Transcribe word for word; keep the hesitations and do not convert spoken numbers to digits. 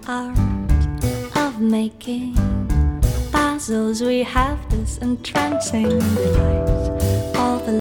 art of making puzzles. We have this entrancing device